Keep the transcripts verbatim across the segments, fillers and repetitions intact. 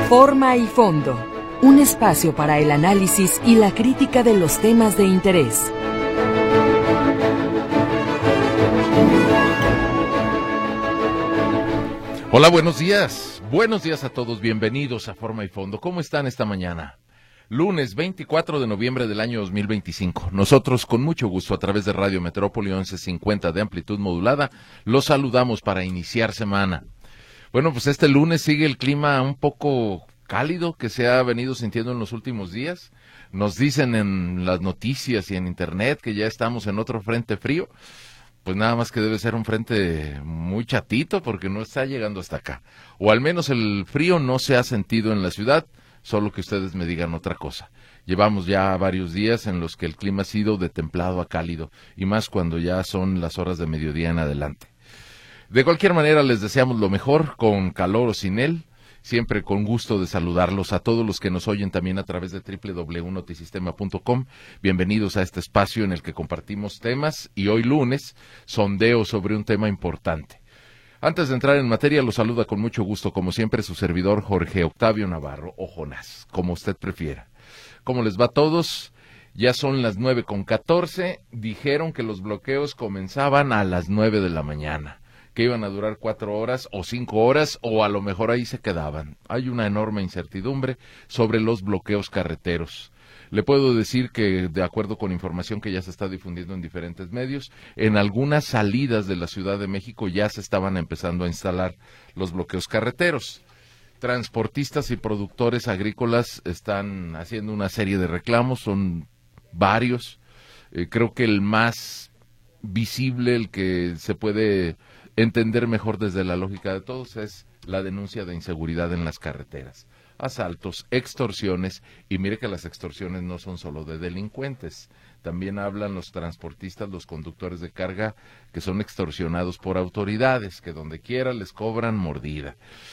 Forma y fondo, un espacio para el análisis y la crítica de los temas de interés. Hola, buenos días. Buenos días a todos. Bienvenidos a Forma y Fondo. ¿Cómo están esta mañana? Lunes veinticuatro de noviembre del año dos mil veinticinco. Nosotros, con mucho gusto, a través de Radio Metrópoli once cincuenta de amplitud modulada, los saludamos para iniciar semana. Bueno, pues este lunes sigue el clima un poco cálido que se ha venido sintiendo en los últimos días. Nos dicen en las noticias y en internet que ya estamos en otro frente frío. Pues nada más que debe ser un frente muy chatito porque no está llegando hasta acá. O al menos el frío no se ha sentido en la ciudad, solo que ustedes me digan otra cosa. Llevamos ya varios días en los que el clima ha sido de templado a cálido, y más cuando ya son las horas de mediodía en adelante. De cualquier manera, les deseamos lo mejor, con calor o sin él. Siempre con gusto de saludarlos a todos los que nos oyen también a través de doble u doble u doble u punto notisistema punto com. Bienvenidos a este espacio en el que compartimos temas y hoy lunes, sondeo sobre un tema importante. Antes de entrar en materia, los saluda con mucho gusto, como siempre, su servidor Jorge Octavio Navarro, o Jonás, como usted prefiera. ¿Cómo les va a todos? Ya son las nueve con catorce, dijeron que los bloqueos comenzaban a las nueve de la mañana. Que iban a durar cuatro horas o cinco horas o a lo mejor ahí se quedaban. Hay una enorme incertidumbre sobre los bloqueos carreteros. Le puedo decir que, de acuerdo con información que ya se está difundiendo en diferentes medios, en algunas salidas de la Ciudad de México ya se estaban empezando a instalar los bloqueos carreteros. Transportistas y productores agrícolas están haciendo una serie de reclamos, son varios. Eh, creo que el más visible, el que se puede entender mejor desde la lógica de todos, es la denuncia de inseguridad en las carreteras. Asaltos, extorsiones, y mire que las extorsiones no son solo de delincuentes, también hablan los transportistas, los conductores de carga, que son extorsionados por autoridades, que donde quiera les cobran mordida.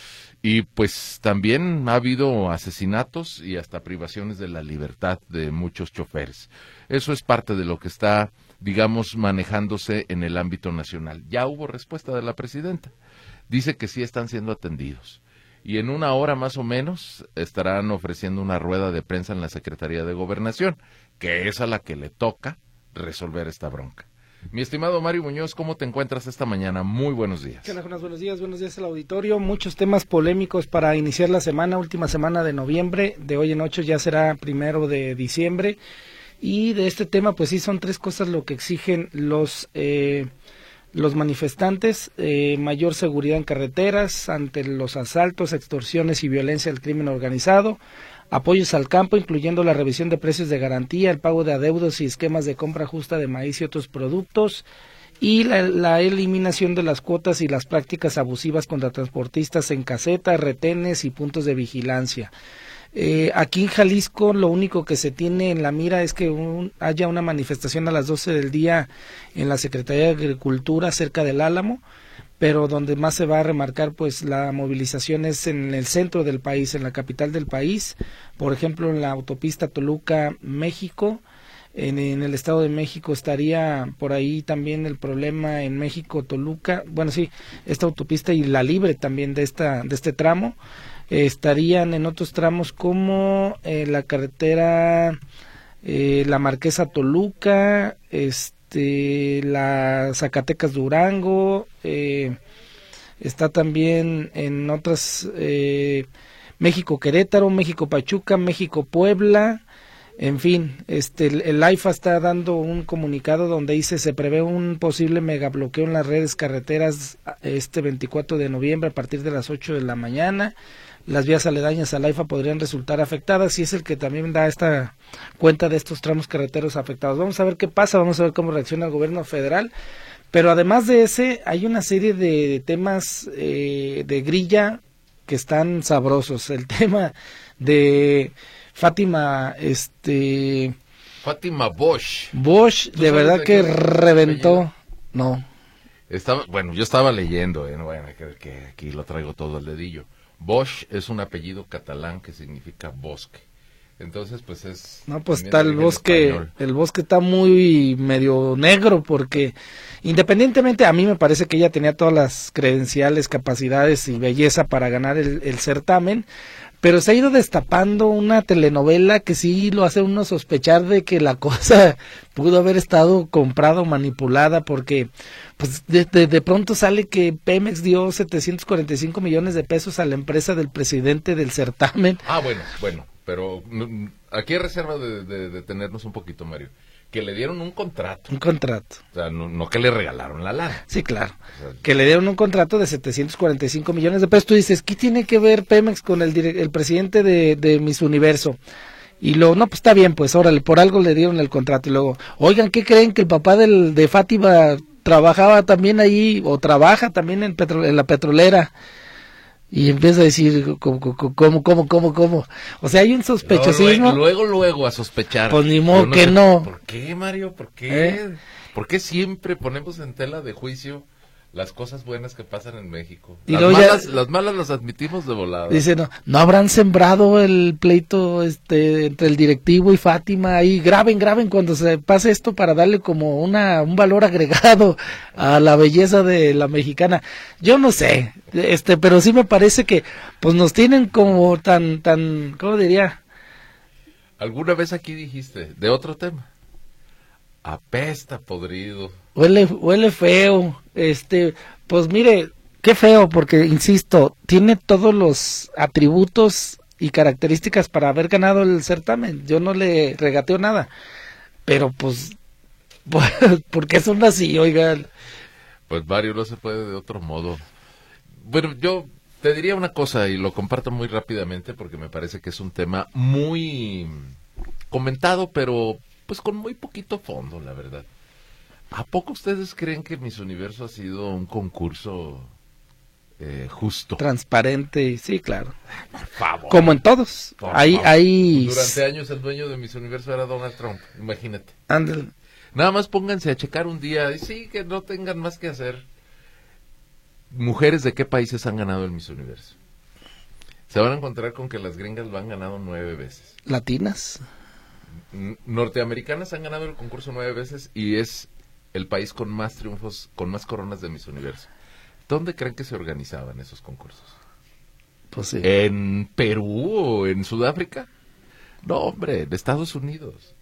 Y pues también ha habido asesinatos y hasta privaciones de la libertad de muchos choferes. Eso es parte de lo que está, digamos, manejándose en el ámbito nacional. Ya hubo respuesta de la presidenta. Dice que sí están siendo atendidos. Y en una hora más o menos estarán ofreciendo una rueda de prensa en la Secretaría de Gobernación, que es a la que le toca resolver esta bronca. Mi estimado Mario Muñoz, ¿cómo te encuentras esta mañana? Muy buenos días. ¿Qué onda, Jonas? Buenos días, buenos días al auditorio. Muchos temas polémicos para iniciar la semana, última semana de noviembre. De hoy en ocho ya será primero de diciembre. Y de este tema, pues sí, son tres cosas lo que exigen los eh, los manifestantes: eh, mayor seguridad en carreteras ante los asaltos, extorsiones y violencia del crimen organizado, apoyos al campo, incluyendo la revisión de precios de garantía, el pago de adeudos y esquemas de compra justa de maíz y otros productos, y la, la eliminación de las cuotas y las prácticas abusivas contra transportistas en casetas, retenes y puntos de vigilancia. Eh, aquí en Jalisco lo único que se tiene en la mira es que un, haya una manifestación a las doce del día en la Secretaría de Agricultura cerca del Álamo, pero donde más se va a remarcar pues la movilización es en el centro del país, en la capital del país, por ejemplo en la autopista Toluca-México. En, en el Estado de México estaría por ahí también el problema en México-Toluca, bueno sí, esta autopista y la libre también de esta de este tramo. Eh, estarían en otros tramos como eh, la carretera eh, La Marquesa Toluca, este la Zacatecas Durango, eh, está también en otras eh, México Querétaro, México Pachuca, México Puebla. En fin, este el, el AIFA está dando un comunicado donde dice se prevé un posible megabloqueo en las redes carreteras este veinticuatro de noviembre a partir de las ocho de la mañana. Las vías aledañas al AIFA podrían resultar afectadas y es el que también da esta cuenta de estos tramos carreteros afectados. Vamos a ver qué pasa, vamos a ver cómo reacciona el gobierno federal, pero además de ese hay una serie de temas eh, de grilla que están sabrosos. El tema de Fátima, este... Fátima Bosch. Bosch, de verdad que reventó. No. Estaba, bueno, yo estaba leyendo, eh, bueno, que, que aquí lo traigo todo al dedillo. Bosch es un apellido catalán que significa bosque. Entonces, pues es... No, pues está el bosque, español. El bosque está muy medio negro porque independientemente, a mí me parece que ella tenía todas las credenciales, capacidades y belleza para ganar el, el certamen, pero se ha ido destapando una telenovela que sí lo hace uno sospechar de que la cosa pudo haber estado comprada o manipulada, porque pues de, de, de pronto sale que Pemex dio setecientos cuarenta y cinco millones de pesos a la empresa del presidente del certamen. Ah, bueno, bueno, pero aquí hay reserva de, de, de tenernos un poquito, Mario. Que le dieron un contrato. Un contrato. O sea, no, no que le regalaron la lana. Sí, claro. O sea, que le dieron un contrato de setecientos cuarenta y cinco millones de pesos. Tú dices, ¿qué tiene que ver Pemex con el, dire- el presidente de, de Miss Universo? Y luego, no, pues está bien, pues órale, por algo le dieron el contrato. Y luego, oigan, ¿qué creen? Que el papá del, de Fátima trabajaba también ahí, o trabaja también en, petro, en la petrolera. Y empieza a decir, ¿cómo, cómo, cómo, cómo, cómo? O sea, hay un sospechosismo. Luego, luego, luego a sospechar. Pues ni modo no que sé, no. ¿Por qué, Mario? ¿Por qué? ¿Eh? ¿Por qué siempre ponemos en tela de juicio las cosas buenas que pasan en México? Y Las, luego ya- malas, las malas las admitimos de volada. Dice, no, no habrán sembrado el pleito este entre el directivo y Fátima ahí, graben, graben cuando se pase esto para darle como una un valor agregado a la belleza de la mexicana. Yo no sé, este, pero sí me parece que pues nos tienen como tan tan, ¿cómo diría? ¿Alguna vez aquí dijiste de otro tema? Apesta podrido. Huele huele feo, este, pues mire, qué feo porque insisto, tiene todos los atributos y características para haber ganado el certamen. Yo no le regateo nada, pero pues, pues ¿por qué son así, oigan? Pues Mario, no se puede de otro modo. Bueno, yo te diría una cosa y lo comparto muy rápidamente porque me parece que es un tema muy comentado, pero pues con muy poquito fondo, la verdad. ¿A poco ustedes creen que Miss Universo ha sido un concurso eh, justo? Transparente, sí, claro. Por favor. Como en todos. Por Hay, favor. hay... Durante años el dueño de Miss Universo era Donald Trump, imagínate. Ándale. Nada más pónganse a checar un día, y sí, que no tengan más que hacer. Mujeres de qué países han ganado el Miss Universo. Se van a encontrar con que las gringas lo han ganado nueve veces. Latinas. N- Norteamericanas han ganado el concurso nueve veces y es el país con más triunfos, con más coronas de Miss Universo. ¿Dónde creen que se organizaban esos concursos? Pues sí. ¿En Perú o en Sudáfrica? No, hombre, en Estados Unidos.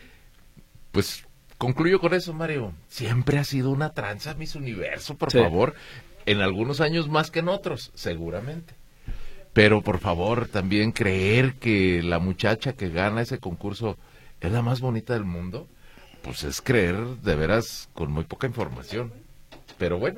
Pues concluyo con eso, Mario. Siempre ha sido una tranza Miss Universo, por Sí. favor. En algunos años más que en otros, seguramente. Pero por favor, también creer que la muchacha que gana ese concurso es la más bonita del mundo, pues es creer de veras con muy poca información. Pero bueno,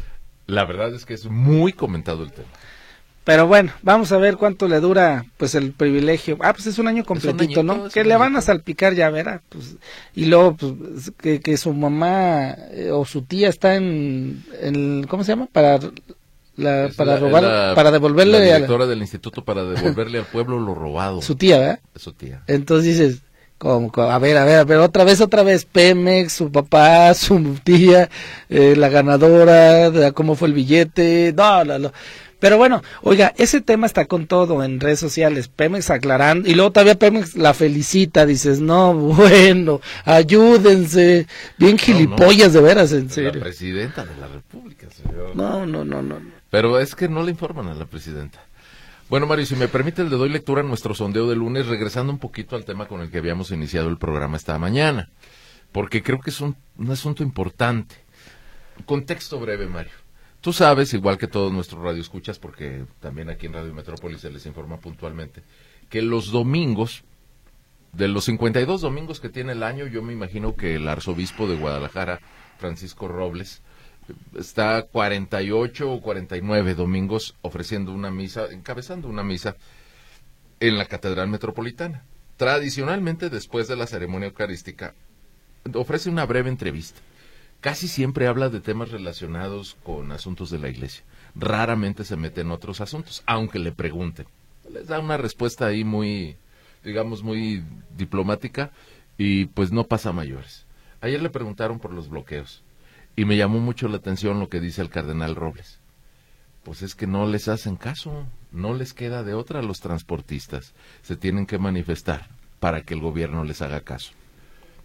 la verdad es que es muy comentado el tema. Pero bueno, vamos a ver cuánto le dura pues el privilegio. Ah, pues es un año completito, añito, ¿no? es Que un le van añito. a salpicar, ya verá. Pues, y luego pues, que, que su mamá eh, o su tía está en, en ¿cómo se llama? Para la, Es para la- robar, la- para devolverle la a la- directora del instituto para devolverle al pueblo lo robado. su tía, ¿verdad? Es su tía. Entonces dices, como, como, a ver, a ver, a ver, otra vez, otra vez, Pemex, su papá, su tía, eh, la ganadora, de cómo fue el billete, no, no, no. Pero bueno, oiga, ese tema está con todo en redes sociales, Pemex aclarando, y luego todavía Pemex la felicita, dices, no, bueno, ayúdense, bien gilipollas de veras, en La serio. presidenta de la República, señor. No, no, no, no. no. Pero es que no le informan a la presidenta. Bueno, Mario, si me permite, le doy lectura a nuestro sondeo de lunes, regresando un poquito al tema con el que habíamos iniciado el programa esta mañana, porque creo que es un, un asunto importante. Contexto breve, Mario. Tú sabes, igual que todos nuestros radioescuchas, porque también aquí en Radio Metrópolis se les informa puntualmente, que los domingos, de los cincuenta y dos domingos que tiene el año, yo me imagino que el arzobispo de Guadalajara, Francisco Robles, está cuarenta y ocho o cuarenta y nueve domingos ofreciendo una misa, encabezando una misa en la Catedral Metropolitana. Tradicionalmente, después de la ceremonia eucarística, ofrece una breve entrevista. Casi siempre habla de temas relacionados con asuntos de la iglesia. Raramente se mete en otros asuntos, aunque le pregunten. Les da una respuesta ahí muy, digamos, muy diplomática y pues no pasa a mayores. Ayer le preguntaron por los bloqueos y me llamó mucho la atención lo que dice el cardenal Robles. Pues es que no les hacen caso, no les queda de otra a los transportistas. Se tienen que manifestar para que el gobierno les haga caso.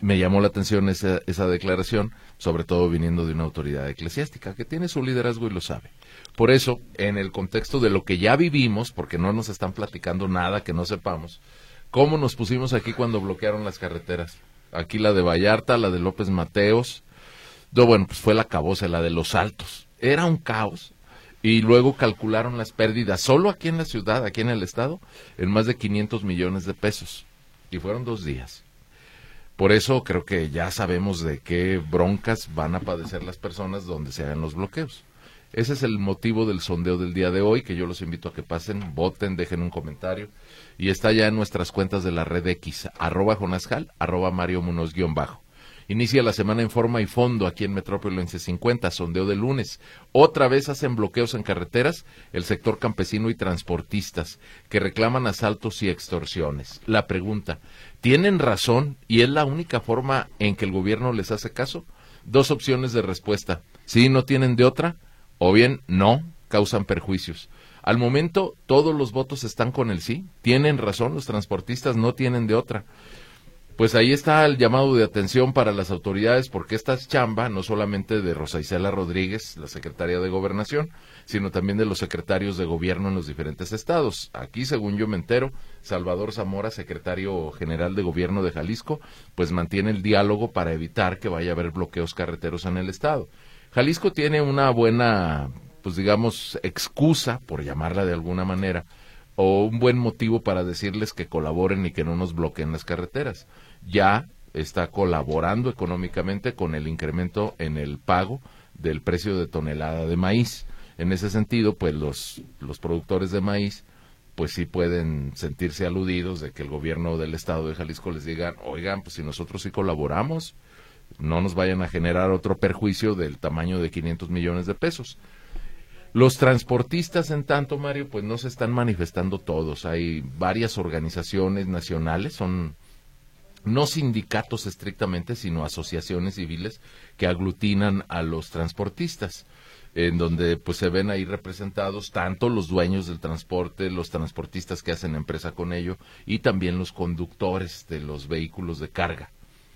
Me llamó la atención esa, esa declaración, sobre todo viniendo de una autoridad eclesiástica que tiene su liderazgo y lo sabe. Por eso, en el contexto de lo que ya vivimos, porque no nos están platicando nada que no sepamos, ¿cómo nos pusimos aquí cuando bloquearon las carreteras? Aquí la de Vallarta, la de López Mateos, no, bueno, pues fue la acabose, la de Los Altos. Era un caos. Y luego calcularon las pérdidas, solo aquí en la ciudad, aquí en el estado, en más de quinientos millones de pesos. Y fueron dos días. Por eso creo que ya sabemos de qué broncas van a padecer las personas donde se hagan los bloqueos. Ese es el motivo del sondeo del día de hoy, que yo los invito a que pasen, voten, dejen un comentario. Y está ya en nuestras cuentas de la red X, arroba Jonasjal, arroba Mario Munoz guión bajo. Inicia la semana en forma y fondo aquí en Metrópolo en C cincuenta, sondeo de lunes. Otra vez hacen bloqueos en carreteras el sector campesino y transportistas, que reclaman asaltos y extorsiones. La pregunta, ¿tienen razón y es la única forma en que el gobierno les hace caso? Dos opciones de respuesta, sí, no tienen de otra, o bien no, causan perjuicios. Al momento todos los votos están con el sí, tienen razón, los transportistas no tienen de otra. Pues ahí está el llamado de atención para las autoridades, porque esta es chamba no solamente de Rosa Isela Rodríguez, la secretaria de Gobernación, sino también de los secretarios de gobierno en los diferentes estados. Aquí, según yo me entero, Salvador Zamora, secretario general de gobierno de Jalisco, pues mantiene el diálogo para evitar que vaya a haber bloqueos carreteros en el estado. Jalisco tiene una buena, pues digamos, excusa, por llamarla de alguna manera, o un buen motivo para decirles que colaboren y que no nos bloqueen las carreteras. Ya está colaborando económicamente con el incremento en el pago del precio de tonelada de maíz. En ese sentido, pues los, los productores de maíz, pues sí pueden sentirse aludidos de que el gobierno del estado de Jalisco les diga, oigan, pues si nosotros sí colaboramos, no nos vayan a generar otro perjuicio del tamaño de quinientos millones de pesos. Los transportistas, en tanto, Mario, pues no se están manifestando todos. Hay varias organizaciones nacionales, son no sindicatos estrictamente, sino asociaciones civiles que aglutinan a los transportistas, en donde pues se ven ahí representados tanto los dueños del transporte, los transportistas que hacen empresa con ello, y también los conductores de los vehículos de carga.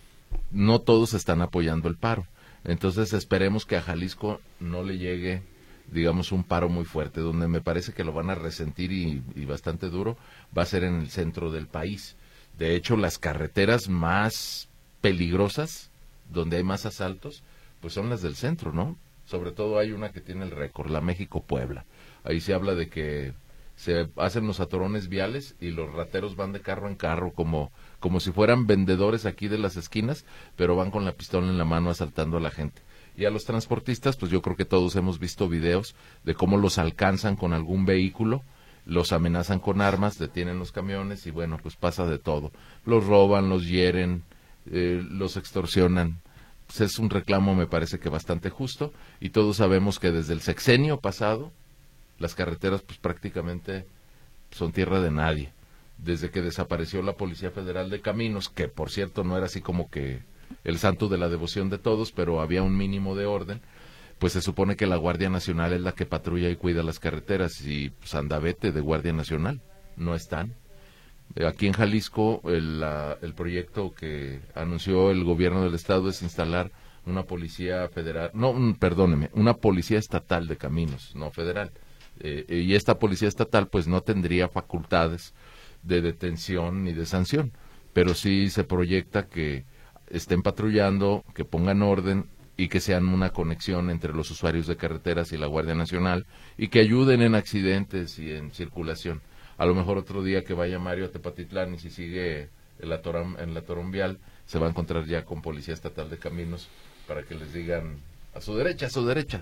No todos están apoyando el paro. Entonces esperemos que a Jalisco no le llegue, digamos, un paro muy fuerte. Donde me parece que lo van a resentir y, y bastante duro va a ser en el centro del país. De hecho, las carreteras más peligrosas, donde hay más asaltos, pues son las del centro, ¿no? Sobre todo hay una que tiene el récord, la México-Puebla. Ahí se habla de que se hacen los atorones viales y los rateros van de carro en carro como, como si fueran vendedores aquí de las esquinas, pero van con la pistola en la mano asaltando a la gente. Y a los transportistas, pues yo creo que todos hemos visto videos de cómo los alcanzan con algún vehículo, los amenazan con armas, detienen los camiones y bueno, pues pasa de todo. Los roban, los hieren, eh, los extorsionan. Pues es un reclamo, me parece que bastante justo, y todos sabemos que desde el sexenio pasado las carreteras pues prácticamente son tierra de nadie. Desde que desapareció la Policía Federal de Caminos, que por cierto no era así como que el santo de la devoción de todos, pero había un mínimo de orden, pues se supone que la Guardia Nacional es la que patrulla y cuida las carreteras, y pues anda vete de Guardia Nacional, no están. Aquí en Jalisco el, la, el proyecto que anunció el gobierno del estado es instalar una policía federal, no, perdóneme, una policía estatal de caminos, no federal, eh, y esta policía estatal pues no tendría facultades de detención ni de sanción, pero sí se proyecta que estén patrullando, que pongan orden y que sean una conexión entre los usuarios de carreteras y la Guardia Nacional y que ayuden en accidentes y en circulación. A lo mejor otro día que vaya Mario a Tepatitlán y si sigue en la, toram, en la Torón Vial, se va a encontrar ya con Policía Estatal de Caminos para que les digan a su derecha, a su derecha.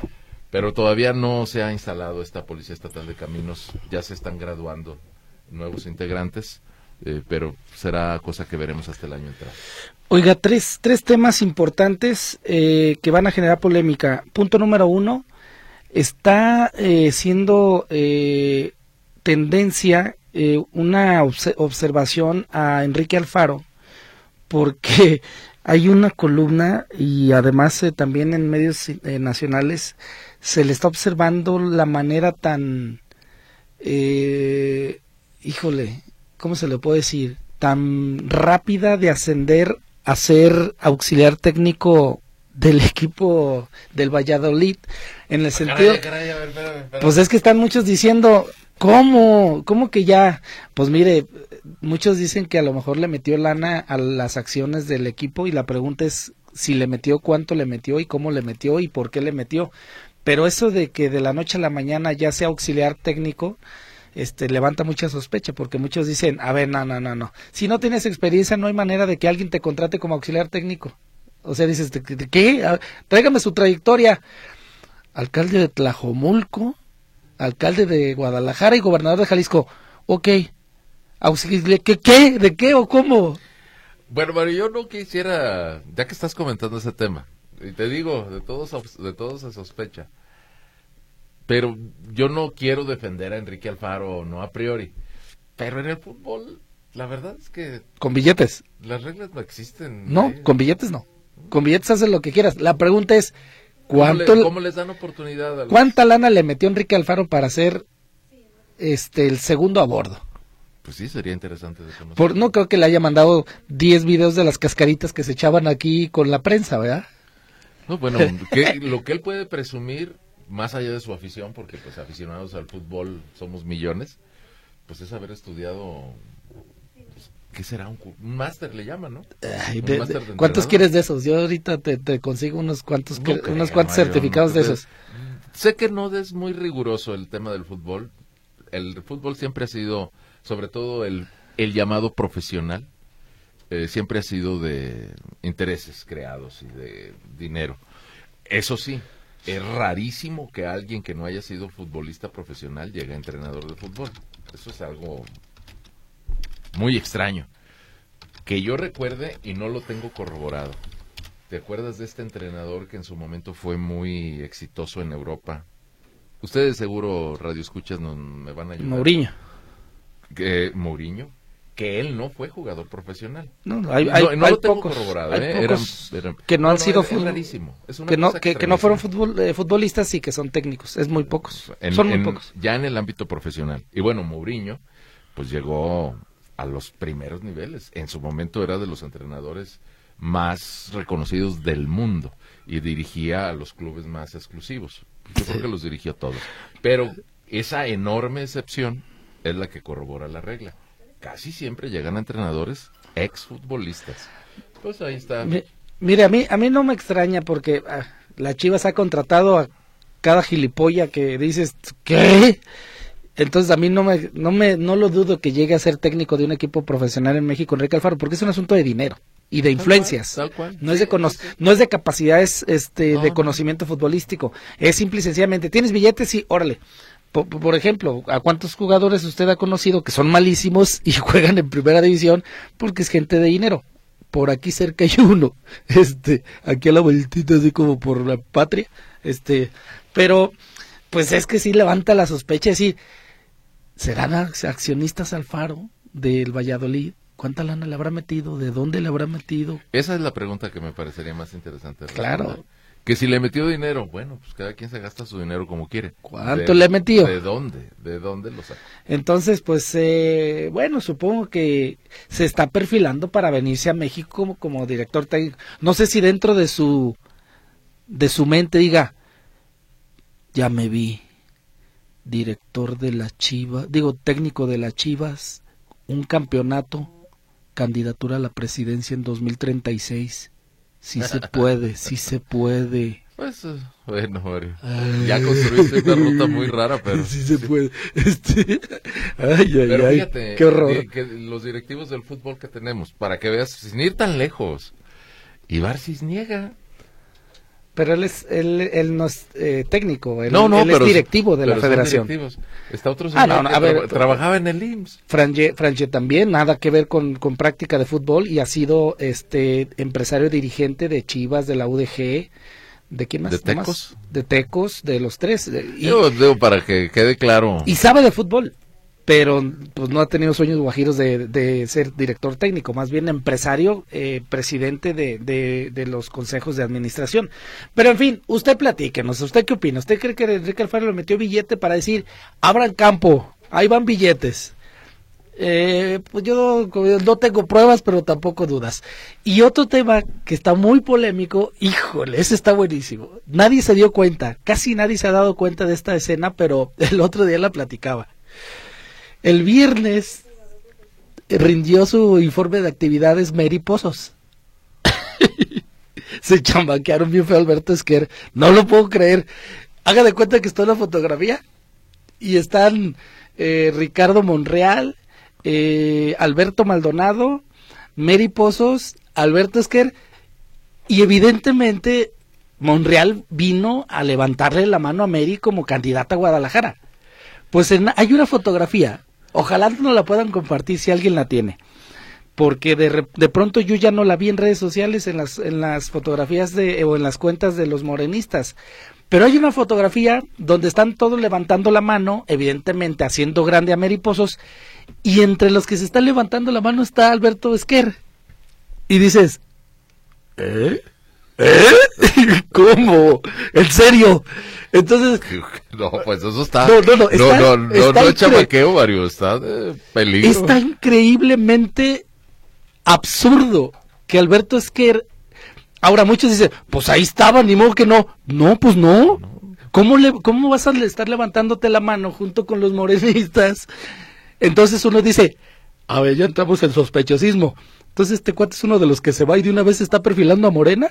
Pero todavía no se ha instalado esta Policía Estatal de Caminos, ya se están graduando nuevos integrantes, eh, pero será cosa que veremos hasta el año entrante. Oiga, tres, tres temas importantes eh, que van a generar polémica. Punto número uno, está eh, siendo eh, tendencia eh, una obs- observación a Enrique Alfaro, porque hay una columna y además eh, también en medios eh, nacionales se le está observando la manera tan, eh, híjole, ¿cómo se le puede decir? Tan rápida de ascender a ser auxiliar técnico del equipo del Valladolid, en el sentido, caray, caray, a ver, espérame, espérame. Pues es que están muchos diciendo, ¿cómo? ¿Cómo que ya? Pues mire, muchos dicen que a lo mejor le metió lana a las acciones del equipo y la pregunta es si le metió, cuánto le metió y cómo le metió y por qué le metió. Pero eso de que de la noche a la mañana ya sea auxiliar técnico, este levanta mucha sospecha, porque muchos dicen, a ver, no, no, no, no. Si no tienes experiencia, no hay manera de que alguien te contrate como auxiliar técnico. O sea, dices, ¿de qué? A ver, tráigame su trayectoria. Alcalde de Tlajomulco, alcalde de Guadalajara y gobernador de Jalisco. Ok. Auxiliar, ¿qué? ¿Qué? ¿De qué o cómo? Bueno, pero yo no quisiera, ya que estás comentando ese tema, y te digo, de todos, de todos se sospecha, pero yo no quiero defender a Enrique Alfaro, no a priori, pero en el fútbol, la verdad es que... Con billetes. Las reglas no existen. No, ¿eh? Con billetes no. Con billetes haces lo que quieras. La pregunta es, ¿cuánto ¿Cómo, le, cómo les dan oportunidad a los... ¿cuánta lana le metió Enrique Alfaro para ser este el segundo a bordo? Pues sí, sería interesante de conocer. Por, no creo que le haya mandado diez videos de las cascaritas que se echaban aquí con la prensa, ¿verdad? No, bueno, que, lo que él puede presumir, más allá de su afición, porque pues aficionados al fútbol somos millones, pues es haber estudiado, pues, ¿qué será? Un, un máster le llaman, ¿no? Ay, Un de, máster de, de ¿Cuántos entrenador. quieres de esos? Yo ahorita te, te consigo unos cuantos, No que, creo, unos cuantos Mario, certificados no, de pues, esos. Sé que no es muy riguroso el tema del fútbol. El fútbol siempre ha sido, sobre todo el, el llamado profesional, eh, siempre ha sido de intereses creados y de dinero. Eso sí, es rarísimo que alguien que no haya sido futbolista profesional llegue a entrenador de fútbol. Eso es algo muy extraño. Que yo recuerde, y no lo tengo corroborado, ¿te acuerdas de este entrenador que en su momento fue muy exitoso en Europa? Ustedes seguro, radioescuchas, no, me van a ayudar. Mourinho. Que, Mourinho, que él no fue jugador profesional. No, no, hay, hay, no, no hay lo tengo pocos, corroborado, hay ¿eh? pocos Eran- eran- que no han no, sido es- es fut- rarísimo. Es una que no cosa que, que no fueron extrañísima. fútbol, eh, futbolistas y que son técnicos. Es muy pocos. En- son muy en- pocos. Ya en el ámbito profesional. Y bueno, Mourinho, pues llegó a los primeros niveles. En su momento era de los entrenadores más reconocidos del mundo y dirigía a los clubes más exclusivos. Yo creo que los dirigió a todos. Pero esa enorme excepción es la que corrobora la regla. Casi siempre llegan a entrenadores exfutbolistas. Pues ahí está. Mi- Mire, a mí a mí no me extraña porque ah, la Chivas ha contratado a cada gilipollas que dices, ¿qué? Entonces a mí no me no me no lo dudo que llegue a ser técnico de un equipo profesional en México, Enrique Alfaro, porque es un asunto de dinero y de influencias. Tal cual, tal cual. No es Sí, de cono- sí, sí. no es de capacidades este No, de no. conocimiento futbolístico, es simple y sencillamente, ¿tienes billetes? Sí, órale. Por, por ejemplo, ¿a cuántos jugadores usted ha conocido que son malísimos y juegan en primera división porque es gente de dinero? Por aquí cerca hay uno, este, aquí a la vueltita así como por la patria, este, pero pues es que sí levanta la sospecha, es decir, ¿serán ac- accionistas Alfaro del Valladolid? ¿Cuánta lana le habrá metido? ¿De dónde le habrá metido? Esa es la pregunta que me parecería más interesante. Claro. responder. Que si le metió dinero, bueno, pues cada quien se gasta su dinero como quiere. ¿Cuánto De- le metió? ¿De dónde? ¿De dónde lo saca? Entonces, pues, eh, bueno, supongo que se está perfilando para venirse a México como, como director técnico. No sé si dentro de su, de su mente diga, ya me vi, director de las Chivas, digo, técnico de las Chivas, un campeonato, candidatura a la presidencia en dos mil treinta y seis. Sí se puede, sí se puede. Pues, eh, bueno, Mario, ya construiste una ruta muy rara, pero... Sí se puede. Este, ay, ay, Pero ay, fíjate, qué horror. di- que los directivos del fútbol que tenemos, para que veas, sin ir tan lejos, Ibar Cisniega. Pero él es, él, él no es eh, técnico, él, No, no, él pero es directivo de la pero son federación. directivos. Está otro Ah, señor no, no, que a ver, traba- trabajaba en el I M S S. Franje, Franje también, nada que ver con, con práctica de fútbol y ha sido este empresario dirigente de Chivas, de la U D G, ¿de quién más? ¿De ¿No más? Tecos? De Tecos, de los tres. de- y, Yo digo para que quede claro. y sabe de fútbol, pero pues no ha tenido sueños guajiros de, de ser director técnico, más bien empresario, eh, presidente de, de, de los consejos de administración. Pero en fin, usted platíquenos, ¿usted qué opina? ¿Usted cree que Enrique Alfaro le metió billete para decir, abran campo, ahí van billetes? Eh, pues yo no tengo pruebas, pero tampoco dudas. Y otro tema que está muy polémico, híjole, ese está buenísimo. Nadie se dio cuenta, casi nadie se ha dado cuenta de esta escena, pero el otro día la platicaba. El viernes rindió su informe de actividades Mary Pozos. Se chambaquearon bien feo Alberto Esquer, no lo puedo creer. Haga de cuenta que está en la fotografía y están eh, Ricardo Monreal, eh, Alberto Maldonado, Mary Pozos, Alberto Esquer, y evidentemente Monreal vino a levantarle la mano a Mary como candidata a Guadalajara. Pues en, hay una fotografía, ojalá no la puedan compartir si alguien la tiene, porque de, de pronto yo ya no la vi en redes sociales, en las, en las fotografías de, o en las cuentas de los morenistas, pero hay una fotografía donde están todos levantando la mano, evidentemente haciendo grande a Mary Pozos, y entre los que se están levantando la mano está Alberto Esquer, y dices, ¿eh? ¿Eh? ¿Cómo? ¿En serio? Entonces... No, pues eso está... No, no, no, está, no, no, no, está no incre... chamaqueo, Mario, está de peligro. Está increíblemente absurdo que Alberto Esquer... Ahora muchos dicen, pues ahí estaba, ni modo que no. No, pues no. ¿Cómo, le, cómo vas a estar levantándote la mano junto con los morenistas? Entonces uno dice, a ver, ya entramos en sospechosismo. Entonces este cuate es uno de los que se va y de una vez se está perfilando a Morena.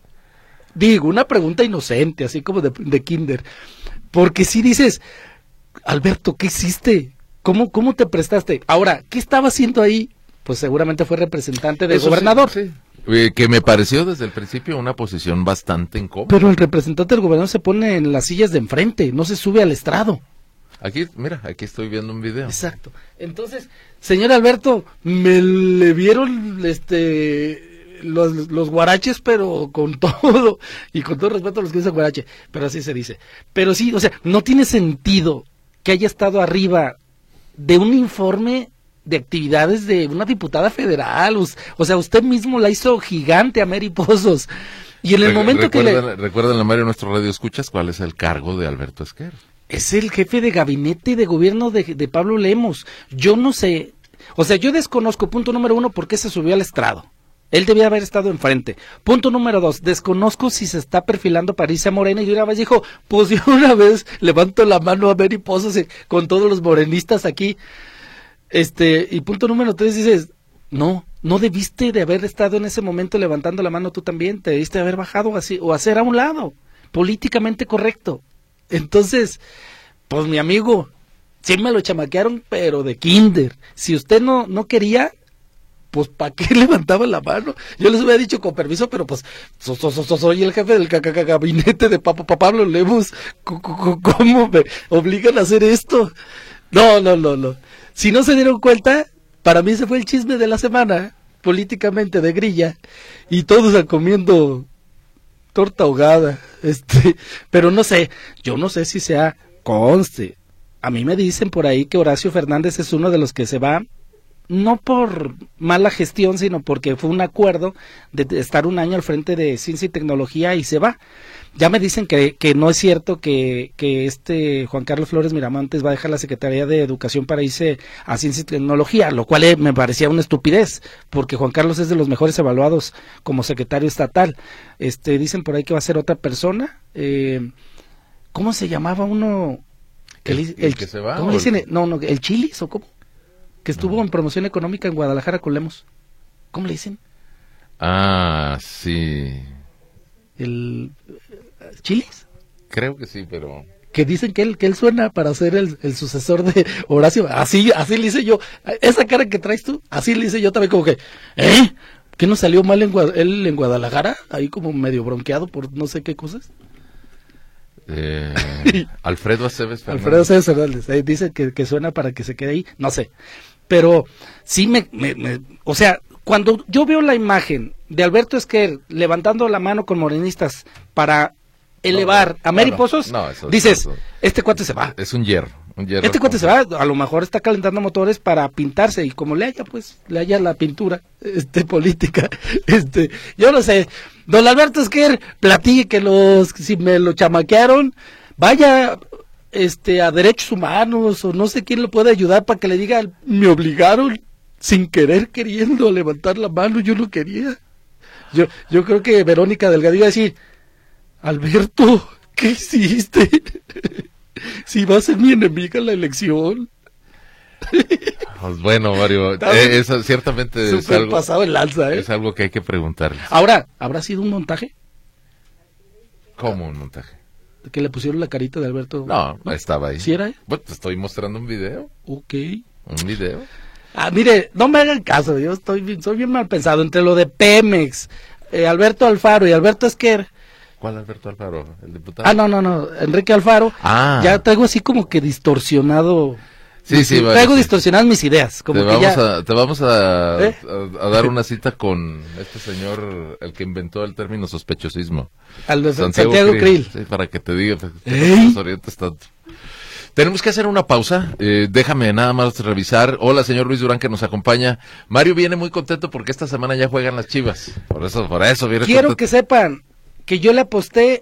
Digo, una pregunta inocente, así como de, de kinder. Porque si dices, Alberto, ¿qué hiciste? ¿Cómo, cómo te prestaste? Ahora, ¿qué estaba haciendo ahí? Pues seguramente fue representante del Eso gobernador. Sí, sí. Eh, que me pareció desde el principio una posición bastante incómoda. Pero el representante del gobernador se pone en las sillas de enfrente, no se sube al estrado. Aquí, mira, aquí estoy viendo un video. Exacto. Entonces, señor Alberto, me le vieron este los, los guaraches, pero con todo, y con todo respeto a los que dicen guarache, pero así se dice. Pero sí, o sea, no tiene sentido que haya estado arriba de un informe de actividades de una diputada federal, o, o sea, usted mismo la hizo gigante a Mary Pozos, y en el Re momento que le... Recuerden, Mario, nuestro radio escuchas, ¿cuál es el cargo de Alberto Esquer? Es el jefe de gabinete de gobierno de, de Pablo Lemos. Yo no sé, o sea, yo desconozco, punto número uno, por qué se subió al estrado. Él debía haber estado enfrente. Punto número dos, desconozco si se está perfilando para irse a Morena, y de una vez dijo, pues yo una vez levanto la mano a Mary Pozos con todos los morenistas aquí. Este, y punto número tres, dices, no, no debiste de haber estado en ese momento levantando la mano tú también, te debiste de haber bajado así, o hacer a un lado, políticamente correcto. Entonces, pues mi amigo, sí me lo chamaquearon, pero de kinder. Si usted no, no quería, pues ¿para qué levantaba la mano? Yo les hubiera dicho con permiso, pero pues so, so, so, so, soy el jefe del gabinete de Papa, pa, Pablo Lemos. ¿Cómo me obligan a hacer esto? No, no, no, no. Si no se dieron cuenta, para mí ese fue el chisme de la semana, políticamente de grilla, y todos comiendo torta ahogada, este, pero no sé, yo no sé si sea conste. A mí me dicen por ahí que Horacio Fernández es uno de los que se va, no por mala gestión, sino porque fue un acuerdo de estar un año al frente de Ciencia y Tecnología y se va. Ya me dicen que, que no es cierto que, que este Juan Carlos Flores Miramontes va a dejar la Secretaría de Educación para irse a Ciencia y Tecnología, lo cual eh, me parecía una estupidez, porque Juan Carlos es de los mejores evaluados como secretario estatal. Este, dicen por ahí que va a ser otra persona. Eh, ¿Cómo se llamaba uno? ¿El, el, el, el que se va? ¿Cómo le dicen? No, no, ¿el Chilis o cómo? Que estuvo no. en promoción económica en Guadalajara con Lemos. ¿Cómo le dicen? Ah, sí. ¿El Chilis? Creo que sí, pero... Que dicen que él que él suena para ser el, el sucesor de Horacio. Así así le hice yo. Esa cara que traes tú, así le hice yo también como que... ¿Eh? ¿Qué no salió mal en Guad él en Guadalajara? Ahí como medio bronqueado por no sé qué cosas. Eh, Alfredo Aceves Fernández. Alfredo Aceves Fernández. Eh, dice que, que suena para que se quede ahí. No sé. Pero sí me, me, me... O sea, cuando yo veo la imagen de Alberto Esquer levantando la mano con morenistas para elevar no, no, a Mary no, Pozos, no, eso, dices, eso, este cuate se va. Es un hierro. Un hierro este cuate se va, a lo mejor está calentando motores para pintarse y como le haya, pues, le haya la pintura este política. este Yo no sé. Don Alberto Esquer, platique que los, si me lo chamaquearon, vaya... este a derechos humanos o no sé quién le puede ayudar para que le diga, me obligaron sin querer queriendo a levantar la mano, yo no quería. Yo yo creo que Verónica Delgadillo va a decir, Alberto, ¿qué hiciste? Si va a ser mi enemiga en la elección. Pues bueno, Mario, eh, eso ciertamente es algo, pasado el lanza, ¿eh? Es algo que hay que preguntarles. Ahora, ¿habrá sido un montaje? ¿Cómo un montaje? Que le pusieron la carita de Alberto. No, no estaba ahí. ¿Sí era? Bueno, te estoy mostrando un video. Ok. Un video. Ah, mire, no me hagan caso, yo estoy bien, soy bien mal pensado. Entre lo de Pemex, eh, Alberto Alfaro y Alberto Esquer. ¿Cuál Alberto Alfaro? ¿El diputado? Ah, no, no, no, Enrique Alfaro. Ah. Ya traigo así como que distorsionado. Sí, sí, vale, traigo sí. distorsionadas mis ideas. Como te, que vamos ya... a, te vamos a, ¿Eh? a, a dar una cita con este señor, el que inventó el término sospechosismo. Al de Santiago, Santiago Krill. Krill. Sí, para que te diga, para que ¿Eh? no nos orientes tanto. Tenemos que hacer una pausa. Eh, déjame nada más revisar. Hola, señor Luis Durán, que nos acompaña. Mario viene muy contento porque esta semana ya juegan las Chivas. Por eso, por eso viene Quiero contento. que sepan que yo le aposté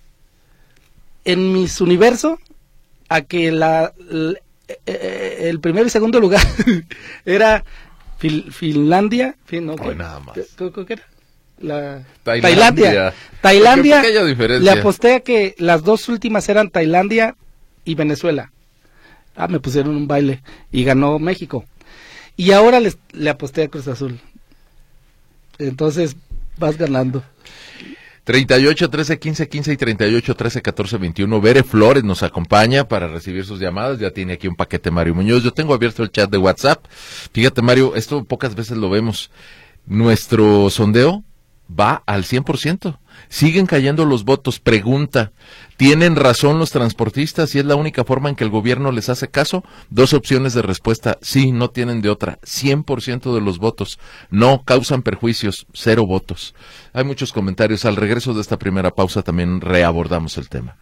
en mis universo a que la, la eh, el primer y segundo lugar era Fil, Finlandia, fin, no, Hoy nada más. ¿Qué, qué, qué era? La Tailandia. Tailandia. Qué pequeña diferencia. Le aposté a que las dos últimas eran Tailandia y Venezuela. Ah, me pusieron un baile y ganó México. Y ahora les, le aposté a Cruz Azul. Entonces vas ganando. treinta y ocho, trece, quince, quince y treinta y ocho, trece, catorce, veintiuno. Bere Flores nos acompaña para recibir sus llamadas. Ya tiene aquí un paquete Mario Muñoz. Yo tengo abierto el chat de WhatsApp. Fíjate, Mario, esto pocas veces lo vemos. Nuestro sondeo va al cien por ciento. Siguen cayendo los votos. Pregunta, ¿tienen razón los transportistas y es la única forma en que el gobierno les hace caso? Dos opciones de respuesta. Sí, no tienen de otra. cien por ciento de los votos. No, causan perjuicios. Cero votos. Hay muchos comentarios. Al regreso de esta primera pausa también reabordamos el tema.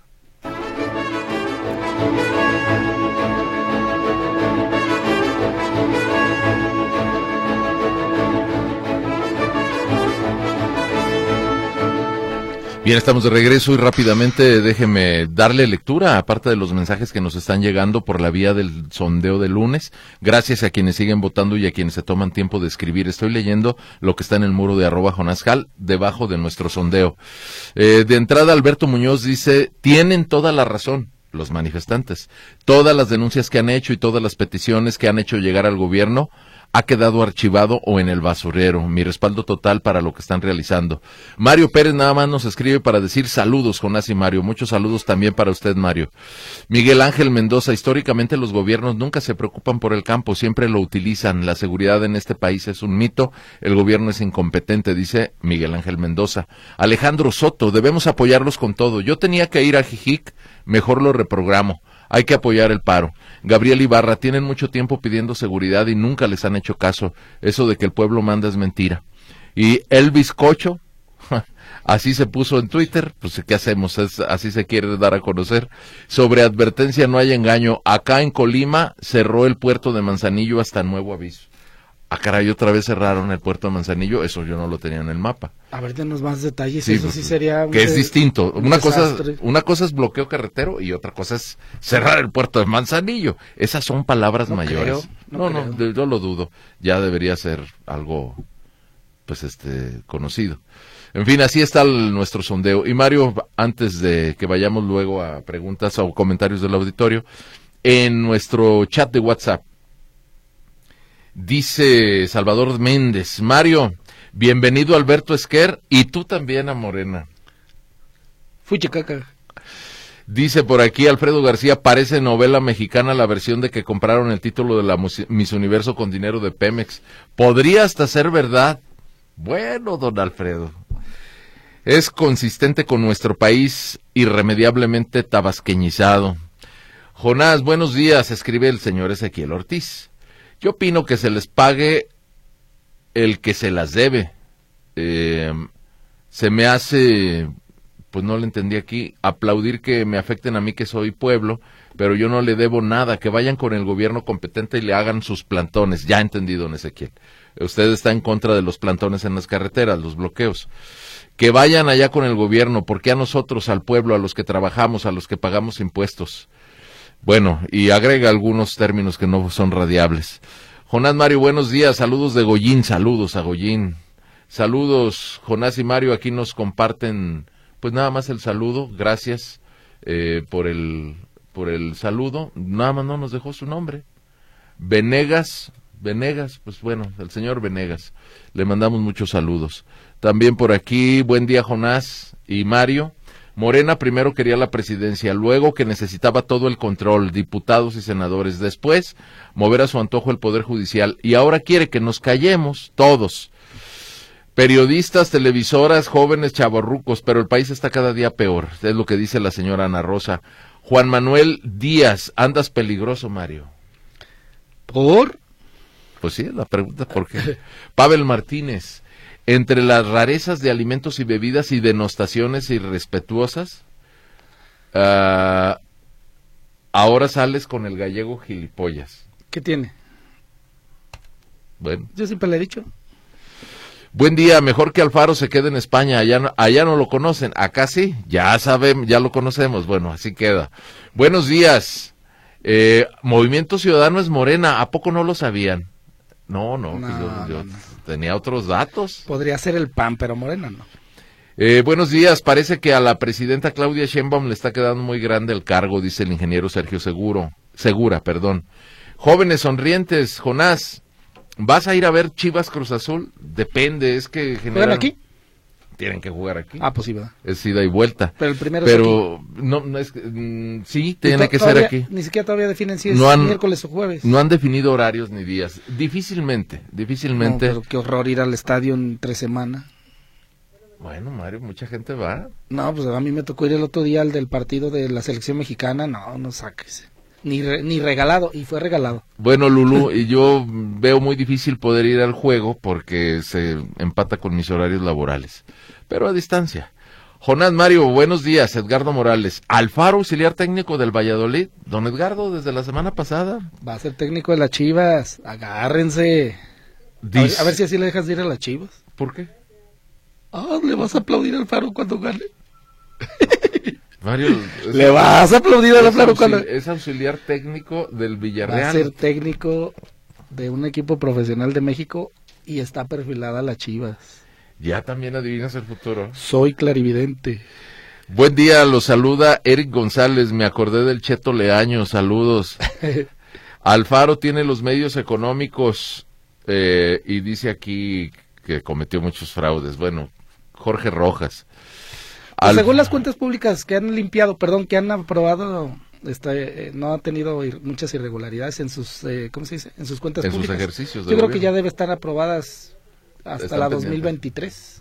Bien, estamos de regreso y rápidamente déjeme darle lectura, aparte de los mensajes que nos están llegando por la vía del sondeo de lunes. Gracias a quienes siguen votando y a quienes se toman tiempo de escribir. Estoy leyendo lo que está en el muro de arroba Jonascal, debajo de nuestro sondeo. Eh, de entrada, Alberto Muñoz dice, tienen toda la razón los manifestantes. Todas las denuncias que han hecho y todas las peticiones que han hecho llegar al gobierno ha quedado archivado o en el basurero. Mi respaldo total para lo que están realizando. Mario Pérez nada más nos escribe para decir saludos, Jonás y Mario. Muchos saludos también para usted, Mario. Miguel Ángel Mendoza, históricamente los gobiernos nunca se preocupan por el campo, siempre lo utilizan. La seguridad en este país es un mito, el gobierno es incompetente, dice Miguel Ángel Mendoza. Alejandro Soto, debemos apoyarlos con todo. Yo tenía que ir a Jijic, mejor lo reprogramo. Hay que apoyar el paro. Gabriel Ibarra, tienen mucho tiempo pidiendo seguridad y nunca les han hecho caso. Eso de que el pueblo manda es mentira. Y Elvis Cocho, así se puso en Twitter, pues ¿qué hacemos? Es, así se quiere dar a conocer. Sobre advertencia no hay engaño. Acá en Colima cerró el puerto de Manzanillo hasta nuevo aviso. Ah, caray, otra vez cerraron el puerto de Manzanillo, eso yo no lo tenía en el mapa. A ver, denos más detalles, sí, eso pues, sí sería... Un que es de, distinto, un una cosa, desastre. una cosa es bloqueo carretero y otra cosa es cerrar el puerto de Manzanillo. Esas son palabras no mayores. Creo, no, no, no, yo lo dudo, ya debería ser algo, pues este, conocido. En fin, así está el, nuestro sondeo. Y Mario, antes de que vayamos luego a preguntas o comentarios del auditorio, en nuestro chat de WhatsApp, dice Salvador Méndez, Mario, bienvenido Alberto Esquer y tú también a Morena. Fuchicaca. Dice por aquí Alfredo García, parece novela mexicana la versión de que compraron el título de la Miss Universo con dinero de Pemex. Podría hasta ser verdad. Bueno, don Alfredo, es consistente con nuestro país irremediablemente tabasqueñizado. Jonás, buenos días, escribe el señor Ezequiel Ortiz. Yo opino que se les pague el que se las debe. Eh, se me hace, pues no le entendí aquí, aplaudir que me afecten a mí que soy pueblo, pero yo no le debo nada, que vayan con el gobierno competente y le hagan sus plantones. Ya entendí, don Ezequiel. Usted está en contra de los plantones en las carreteras, los bloqueos. Que vayan allá con el gobierno, porque a nosotros, al pueblo, a los que trabajamos, a los que pagamos impuestos. Bueno, y agrega algunos términos que no son radiables. Jonás Mario, buenos días, saludos de Goyín, saludos a Goyín. Saludos, Jonás y Mario, aquí nos comparten, pues nada más el saludo, gracias eh, por el por el saludo, nada más no nos dejó su nombre. Venegas, Venegas, pues bueno, el señor Venegas, le mandamos muchos saludos. También por aquí, buen día Jonás y Mario. Morena primero quería la presidencia, luego que necesitaba todo el control, diputados y senadores, después mover a su antojo el Poder Judicial, y ahora quiere que nos callemos todos. Periodistas, televisoras, jóvenes, chavorrucos, pero el país está cada día peor, es lo que dice la señora Ana Rosa. Juan Manuel Díaz, andas peligroso, Mario. ¿Por? Pues sí, la pregunta es por qué. Pavel Martínez, entre las rarezas de alimentos y bebidas y denostaciones irrespetuosas, uh, ahora sales con el gallego gilipollas. ¿Qué tiene? Bueno. Yo siempre le he dicho. Buen día, mejor que Alfaro se quede en España, allá no, allá no lo conocen, acá sí, ya sabemos, ya lo conocemos, bueno, así queda. Buenos días, eh, Movimiento Ciudadano es Morena, ¿a poco no lo sabían? No, no, no, pues yo, yo no, no. tenía otros datos. Podría ser el P A N, pero Morena no. Eh, buenos días, parece que a la presidenta Claudia Sheinbaum le está quedando muy grande el cargo, dice el ingeniero Sergio Seguro, Segura, perdón. Jóvenes sonrientes, Jonás, ¿vas a ir a ver Chivas Cruz Azul? Depende, es que generan... ¿Juegan aquí? Tienen que jugar aquí. Ah, pues sí, ¿verdad? Es ida y vuelta. Pero el primero Pero, es aquí. no, no es que, mm, sí, tiene que todavía, ser aquí. Ni siquiera todavía definen si es no han, miércoles o jueves. No han definido horarios ni días. Difícilmente, difícilmente. No, pero qué horror ir al estadio en tres semanas. Bueno, Mario, mucha gente va. No, pues a mí me tocó ir el otro día al del partido de la selección mexicana. No, no sáquese. Ni, re, ni regalado, y fue regalado. Bueno, Lulú, y yo veo muy difícil poder ir al juego porque se empata con mis horarios laborales, pero a distancia. Jonás Mario, buenos días, Edgardo Morales. Alfaro, auxiliar técnico del Valladolid. Don Edgardo, desde la semana pasada. Va a ser técnico de las Chivas, agárrense. A ver, a ver si así le dejas de ir a las Chivas. ¿Por qué? Ah, le vas a aplaudir al Alfaro cuando gane. Mario, le vas a aplaudir al Alfaro cuando... Es auxiliar técnico del Villarreal. Va a ser técnico de un equipo profesional de México y está perfilada la Chivas. Ya también adivinas el futuro. Soy clarividente. Buen día, los saluda Eric González, me acordé del Cheto Leaño, saludos. Alfaro tiene los medios económicos eh, y dice aquí que cometió muchos fraudes. Bueno, Jorge Rojas. Pues según las cuentas públicas que han limpiado, perdón, que han aprobado, este, eh, no ha tenido ir, muchas irregularidades en sus, eh, ¿cómo se dice? En sus cuentas en públicas. En sus ejercicios de Yo creo gobierno. que ya debe estar aprobadas hasta Están la pendientes. dos mil veintitrés.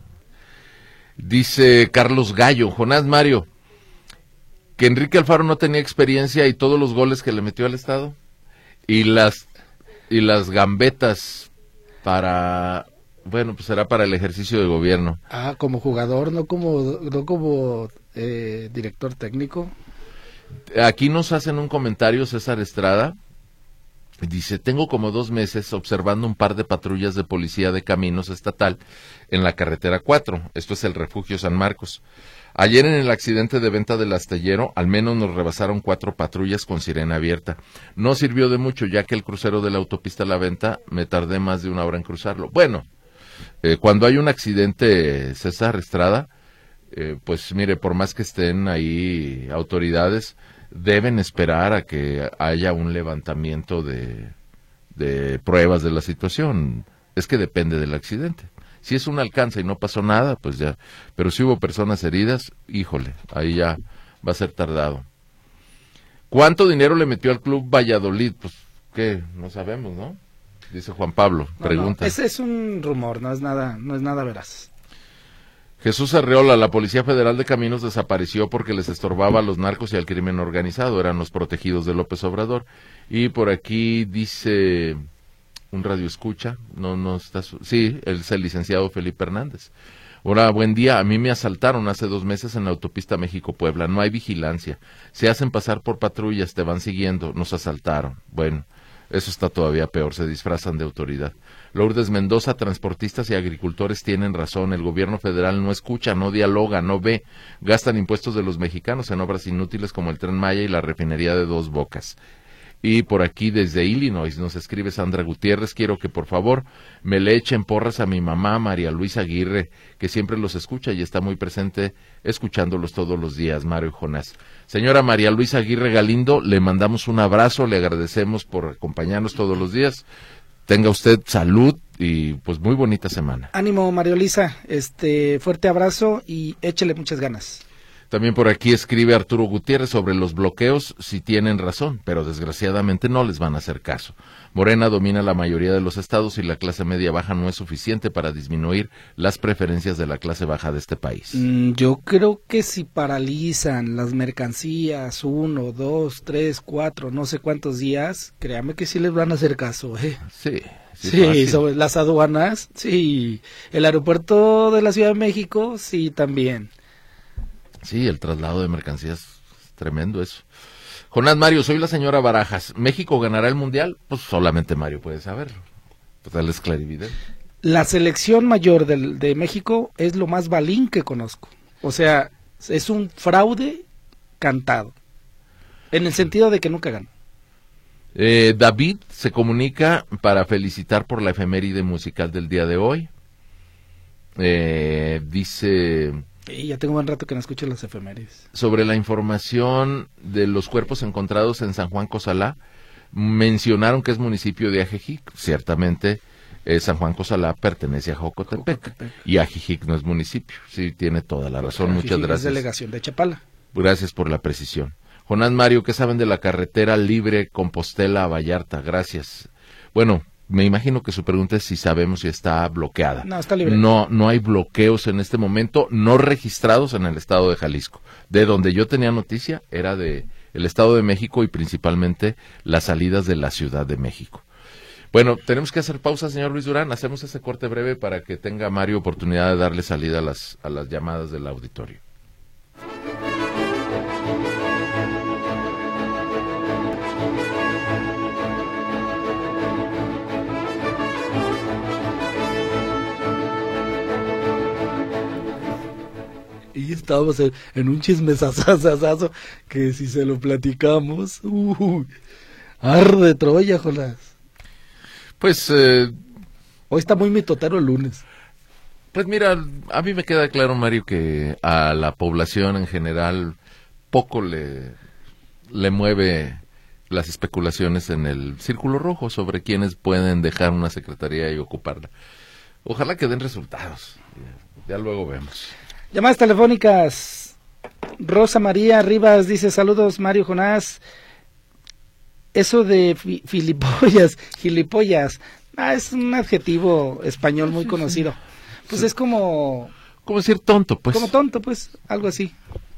Dice Carlos Gallo, Jonás Mario, que Enrique Alfaro no tenía experiencia y todos los goles que le metió al Estado y las y las gambetas para... Bueno, pues será para el ejercicio de gobierno. Ah, como jugador, no como no como eh, director técnico. Aquí nos hacen un comentario César Estrada. Dice, tengo como dos meses observando un par de patrullas de policía de caminos estatal en la carretera cuatro. Esto es el refugio San Marcos. Ayer en el accidente de venta del Astillero, al menos nos rebasaron cuatro patrullas con sirena abierta. No sirvió de mucho, ya que el crucero de la autopista La Venta me tardé más de una hora en cruzarlo. Bueno, Eh, cuando hay un accidente, César Estrada, eh, pues mire, por más que estén ahí autoridades, deben esperar a que haya un levantamiento de, de pruebas de la situación. Es que depende del accidente. Si es un alcance y no pasó nada, pues ya. Pero si hubo personas heridas, híjole, ahí ya va a ser tardado. ¿Cuánto dinero le metió al Club Valladolid? Pues, ¿qué? No sabemos, ¿no? Dice Juan Pablo, No, pregunta. no, ese es un rumor, no es nada, no es nada veraz. Jesús Arreola, la Policía Federal de Caminos desapareció porque les estorbaba a los narcos y al crimen organizado, eran los protegidos de López Obrador. Y por aquí dice un radio escucha, no, no está, su... sí, es el licenciado Felipe Hernández. Hola, buen día, a mí me asaltaron hace dos meses en la autopista México-Puebla, no hay vigilancia, se hacen pasar por patrullas, te van siguiendo, nos asaltaron. Bueno, Eso está todavía peor, se disfrazan de autoridad. Lourdes Mendoza, transportistas y agricultores tienen razón, el gobierno federal no escucha, no dialoga, no ve, gastan impuestos de los mexicanos en obras inútiles como el Tren Maya y la refinería de Dos Bocas. Y por aquí desde Illinois nos escribe Sandra Gutiérrez, quiero que por favor me le echen porras a mi mamá María Luisa Aguirre, que siempre los escucha y está muy presente escuchándolos todos los días, Mario y Jonás. Señora María Luisa Aguirre Galindo, le mandamos un abrazo, le agradecemos por acompañarnos todos los días. Tenga usted salud y pues muy bonita semana. Ánimo, María Luisa, este fuerte abrazo y échele muchas ganas. También por aquí escribe Arturo Gutiérrez sobre los bloqueos, si tienen razón, pero desgraciadamente no les van a hacer caso. Morena domina la mayoría de los estados y la clase media baja no es suficiente para disminuir las preferencias de la clase baja de este país. Mm, yo creo que si paralizan las mercancías uno, dos, tres, cuatro, no sé cuántos días, créame que sí les van a hacer caso, ¿eh? Sí. Sí, sí sobre las aduanas, sí. El aeropuerto de la Ciudad de México, sí, también. Sí, el traslado de mercancías, es tremendo eso. Jonás Mario, soy la señora Barajas. ¿México ganará el Mundial? Pues solamente Mario puede saberlo. Pues él es clarividente. La selección mayor de, de México es lo más balín que conozco. O sea, es un fraude cantado. En el sentido de que nunca ganó. Eh, David se comunica para felicitar por la efeméride musical del día de hoy. Eh, dice... Y ya tengo un buen rato que no escucho las efemérides. Sobre la información de los cuerpos encontrados en San Juan Cosalá, mencionaron que es municipio de Ajijic. Ciertamente, eh, San Juan Cosalá pertenece a Jocotepec, Jocotepec y Ajijic no es municipio. Sí, tiene toda la razón. Ajijic Muchas gracias. Es delegación de Chapala. Gracias por la precisión. Jonás Mario, ¿qué saben de la carretera libre Compostela a Vallarta? Gracias. Bueno, me imagino que su pregunta es si sabemos si está bloqueada. No, está libre. No, no hay bloqueos en este momento, no registrados en el estado de Jalisco. De donde yo tenía noticia era de el estado de México y principalmente las salidas de la Ciudad de México. Bueno, tenemos que hacer pausa, señor Luis Durán. Hacemos ese corte breve para que tenga Mario oportunidad de darle salida a las, a las llamadas del auditorio. Y estábamos en, en un chismesazazazo que si se lo platicamos, uh, arde Troya, Jonás. Pues, eh, hoy está muy mitotero el lunes. Pues mira, a mí me queda claro, Mario, que a la población en general poco le, le mueve las especulaciones en el círculo rojo sobre quiénes pueden dejar una secretaría y ocuparla. Ojalá que den resultados. Ya luego vemos. Llamadas telefónicas. Rosa María Rivas dice, saludos Mario, Jonás. Eso de fi filipollas, gilipollas, ah, es un adjetivo español muy conocido. Pues es como... Como decir tonto, pues. Como tonto, pues, algo así.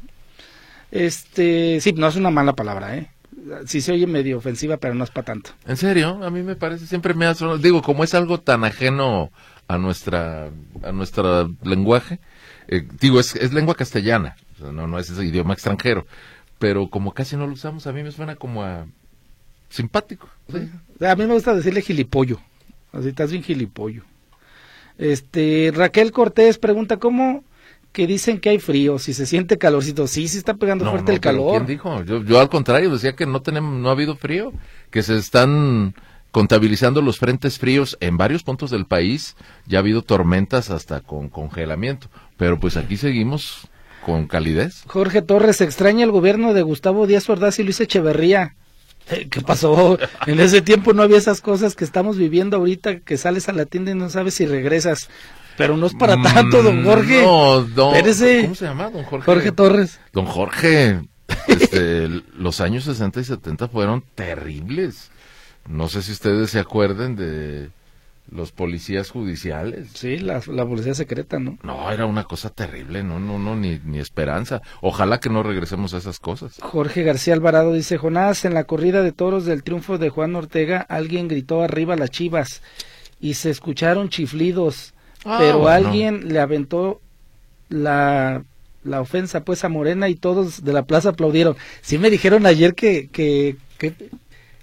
Este, sí, no es una mala palabra, ¿eh? Sí se oye medio ofensiva, pero no es para tanto. ¿En serio? A mí me parece, siempre me ha sonado, digo, como es algo tan ajeno a nuestra, a nuestro lenguaje, eh, digo, es, es lengua castellana, o sea, no, no es ese idioma extranjero, pero como casi no lo usamos, a mí me suena como a simpático. ¿Sí? A mí me gusta decirle gilipollo, así estás bien gilipollo. Este, Raquel Cortés pregunta, ¿cómo que dicen que hay frío, si se siente calorcito? Sí, sí está pegando no, fuerte no, el calor. ¿Quién dijo? Yo, yo al contrario decía que no tenemos, no ha habido frío, que se están contabilizando los frentes fríos en varios puntos del país, ya ha habido tormentas hasta con congelamiento, pero pues aquí seguimos con calidez. Jorge Torres, extraña el gobierno de Gustavo Díaz Ordaz y Luis Echeverría. ¿Qué pasó? En ese tiempo no había esas cosas que estamos viviendo ahorita, que sales a la tienda y no sabes si regresas. Pero no es para tanto, don Jorge. No, don, Espérese. ¿Cómo se llama, don Jorge? Jorge Torres. Don Jorge, este, los años sesenta y setenta fueron terribles. No sé si ustedes se acuerden de los policías judiciales. Sí, la, la policía secreta, ¿no? No, era una cosa terrible, no, no, no, ni, ni esperanza. Ojalá que no regresemos a esas cosas. Jorge García Alvarado dice, Jonás, en la corrida de toros del triunfo de Juan Ortega, alguien gritó arriba las Chivas y se escucharon chiflidos, ah, pero bueno. Alguien le aventó la, la ofensa pues a Morena y todos de la plaza aplaudieron. Sí me dijeron ayer que, que, que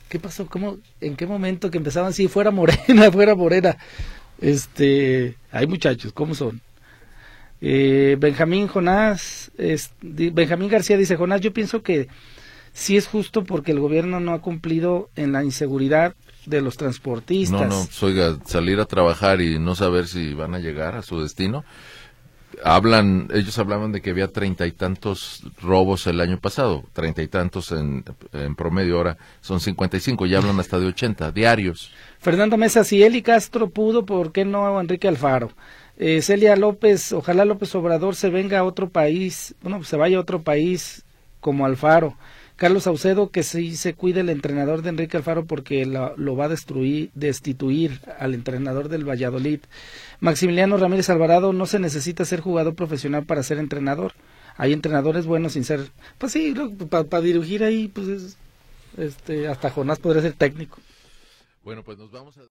¿Qué pasó? ¿Cómo? ¿En qué momento que empezaban así, fuera Morena, fuera Morena? Este, hay muchachos, ¿cómo son? Eh, Benjamín Jonás, es, Benjamín García dice, Jonás, yo pienso que sí es justo porque el gobierno no ha cumplido en la inseguridad de los transportistas. No, no, pues, oiga, salir a trabajar y no saber si van a llegar a su destino. Hablan, ellos hablaban de que había treinta y tantos robos el año pasado, treinta y tantos en, en promedio, ahora son cincuenta y cinco, ya hablan hasta de ochenta diarios. Fernando Mesa, si Eli Castro pudo, ¿por qué no Enrique Alfaro? Eh, Celia López, ojalá López Obrador se venga a otro país, bueno, se vaya a otro país como Alfaro. Carlos Saucedo, que sí se cuide el entrenador de Enrique Alfaro porque lo, lo va a destruir, destituir al entrenador del Valladolid. Maximiliano Ramírez Alvarado, no se necesita ser jugador profesional para ser entrenador. Hay entrenadores buenos sin ser, pues sí, para pa dirigir ahí, pues es, este, hasta Jonás podría ser técnico. Bueno, pues nos vamos a...